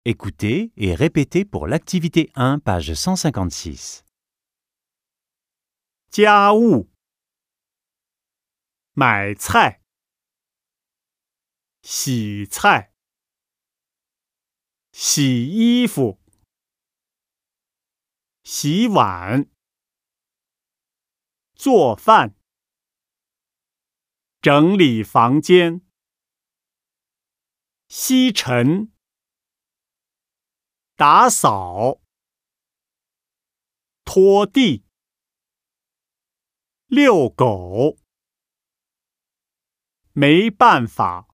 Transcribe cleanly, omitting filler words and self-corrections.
Écoutez et répétez pour l'activité 1, page 156. 家务，买菜，洗菜，洗衣服，洗碗，做饭，整理房间，吸尘，打扫，拖地，遛狗，没办法。